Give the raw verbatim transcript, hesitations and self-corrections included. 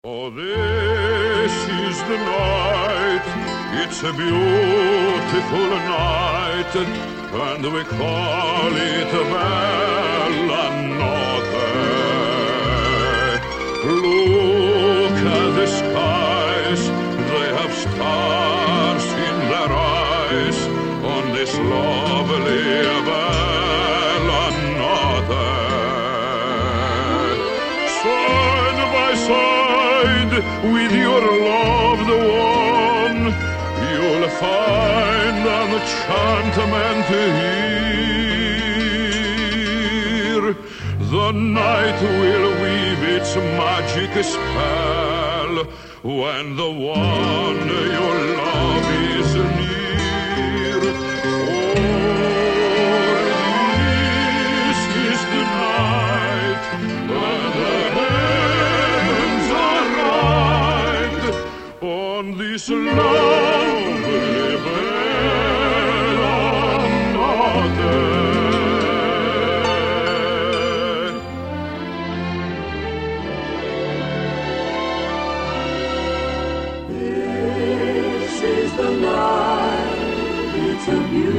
Oh, this is the night, it's a beautiful night, and we call it Bella Notte. Look at the skies, they have stars in their eyes, on this lovely Bella Notte. Side by side with your loved one, you'll find an enchantment here. The night will weave its magic spell when the one you love is near. For this is the night when the heavens are right on this lovely Bella Notte. This is the night, it's a beautiful